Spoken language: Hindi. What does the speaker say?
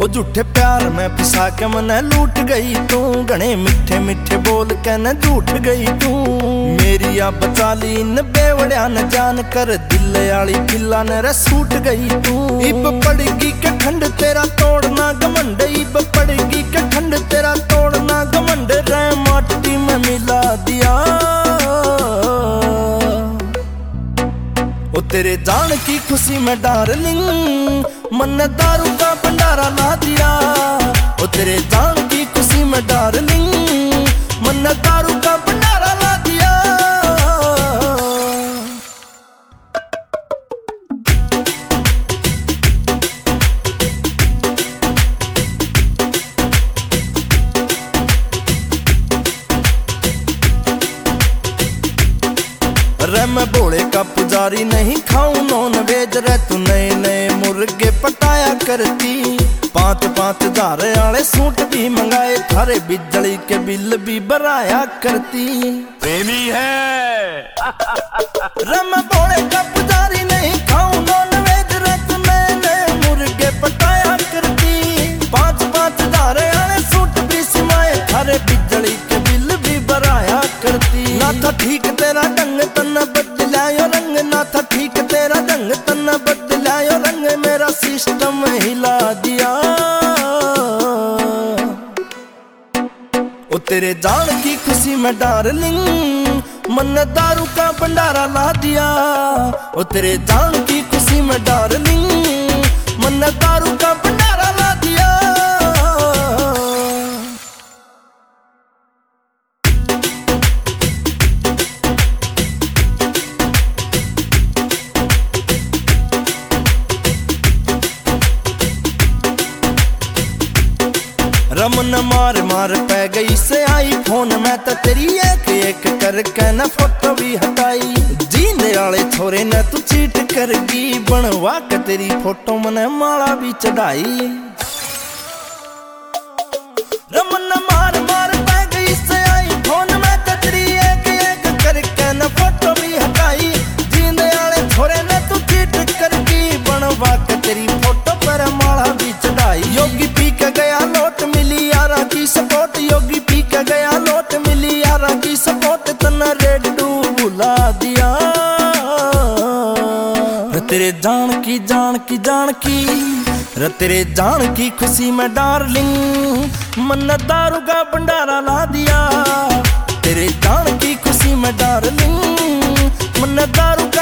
ओ झूठे प्यार में फंसा के मने लूट गई तू, घने मीठे मीठे बोल के न झूठ गई तू। मेरी आ बचा ली न बेवड़िया न जान कर, दिल आली खिला न रे सूट गई तू। इब पड़गी के ठंड तेरा तोड़ना घमंड, इब पड़गी के ठंड तेरा तोड़ना घमंड, रे माटी में मिला दिया। ओ तेरे जान की खुशी में डार्लिंग मन दारू का भंडारा ला दिया। ओ तेरे जान की खुशी में डार्लिंग मन दारू का भंडारा ला दिया। रे मैं भोले का पुजारी नहीं खाऊं नॉन वेज, रे तू नए नए मुर्गे पटाया करती। 5-5 हज़ार वाले सूट भी मंगाए, थारे बिजली के बिल भी भराया करती। प्रेमी है रे मैं भोले का पुजारी नहीं खाऊं नॉन वेज, रे तू नए नए मुर्गे पटाया करती। 5-5 हज़ार वाले सूट भी सिमाए, थारे बिजली के बिल भी भराया करती। ना था ठीक तेरा ढंग तन बदलायो रंग, ना था ठीक तेरा ढंग तन बदलायो रंग, मेरा सिस्टम हिला दिया। ओ तेरे जान की खुशी में डार्लिंग मन दारू का भंडारा ला दिया। ओ तेरे जान की खुशी में डार्लिंग मन दारू का भंडारा ला दिया। रमन मार मार पै गई से आई फोन, मैं तो तेरी एक एक करके न फोटो भी हटाई। जींदे वाले छोरे ने तू चीट करगी, बनवा के तेरी फोटो मने माला भी चढ़ाई। रमन मार मार पै गई से आई फोन, मैं तो तेरी एक एक करके न फोटो भी हटाई। जींदे वाले छोरे ने तू चीट करगी, बनवा के तेरी फोटो पर माला भी चढ़ाई। योगी पी के गया लोट मिली यारा की सपोर्ट, योगी पी के गया लोट मिली यारा की सपोर्ट, तना रेडू बुला दिया। तेरे जान की जान की जान की रे तेरे जान की खुशी में डार्लिंग मन दारू का भंडारा ला दिया। तेरे जान की खुशी में डार्लिंग मन दारू